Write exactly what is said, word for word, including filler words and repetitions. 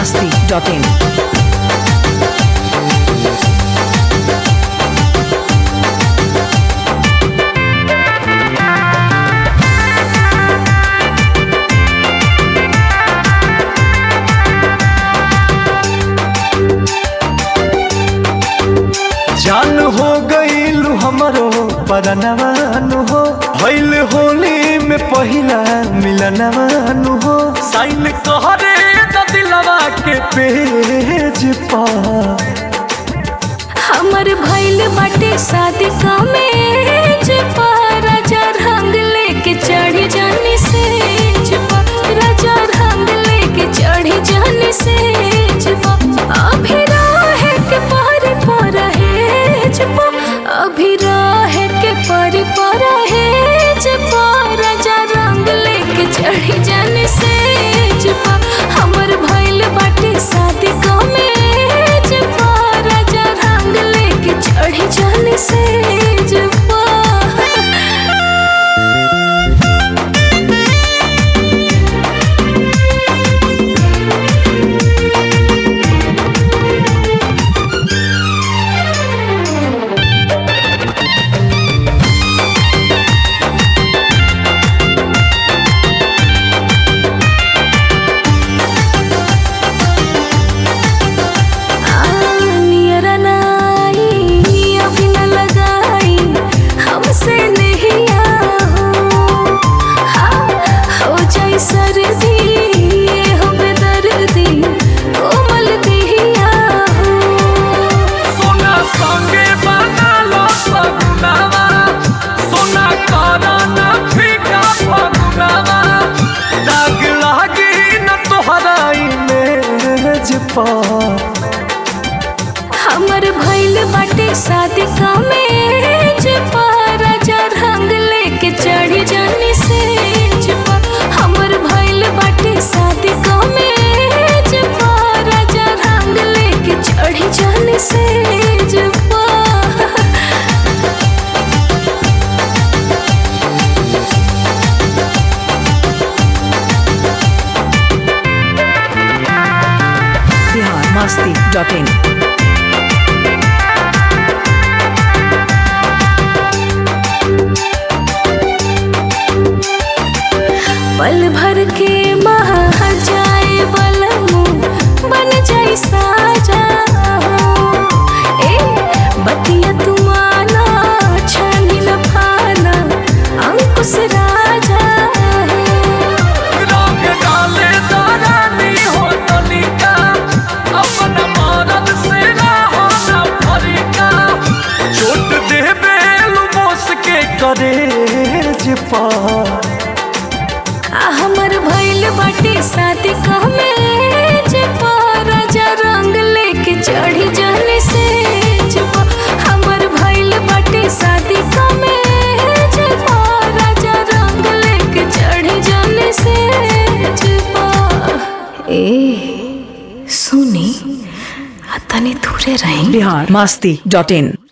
masti dot in. जान हो गईल हमरो परनवानु हो भइल होली में पहिला मिलनवानु हो साइन कहरे द दिलवा के पेज पर हमर भइल बाटे शादी का मेज पर राजा रंग लेके चढ़ी जानी सेज पर राजा रंग लेके चढ़ी जानी सेज पर अभी राह के पारी पर हेज पर अभी राह के पारी पर हेज पर राजा रंग लेके चढ़ी जानी सेज पर हमर भइल बाटे शादी का मेज पर राजा रंग लेके चढ़ी जानी सेज पर हमर भइल बाटे शादी का मेज पर राजा रंग लेके चढ़ी जानी सेज पर हमर भइल बाटे शादी का मेज पर राजा रंग लेके चढ़ी जानी सेज पर masti dot in. पल भर के महा जाए बलमु बन जाई साजा ए बतिया तुमाना छानी न पाना अंकुश राजा रंग डाले दारानी हो तनिका अपन मरद से रहो ना फरिका चोट देबे लुमोस के करेज पर हमर भइल बाटे शादी का मेज पर राजा रंग लेके चढ़ी जानी सेज पर हमर भइल बाटे शादी का मेज पर राजा रंग लेके चढ़ी जानी सेज पर ए सुनी तनी दूरे रही Bihar masti dot in.